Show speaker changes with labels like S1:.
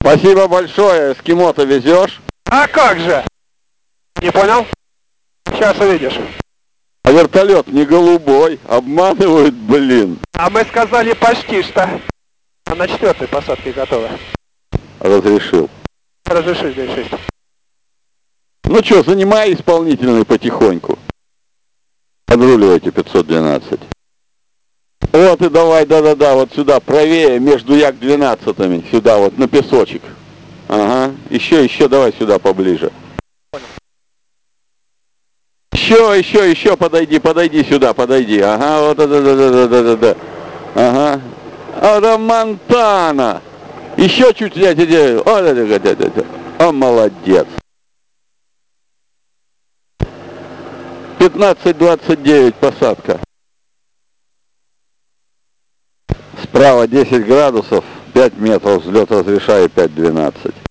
S1: Спасибо большое. Эскимо-то везешь?
S2: А как же? Не понял? Сейчас увидишь.
S1: А вертолет не голубой. Обманывают, блин.
S2: А мы сказали почти что. А на 4-й посадке готовы.
S1: Разрешил.
S2: Разреши здесь 6.
S1: Ну что, занимай исполнительный потихоньку. Подруливайте 512. Вот и давай, да-да-да, вот сюда, правее, между Як-12. Сюда вот, на песочек. Ага. Еще, давай сюда поближе. Еще, подойди сюда, подойди. Ага, вот это, да. Ага. Ада Монтана. Еще чуть, о, молодец. 15-29 посадка. Справа 10 градусов, 5 метров, взлет разрешаю 5-12.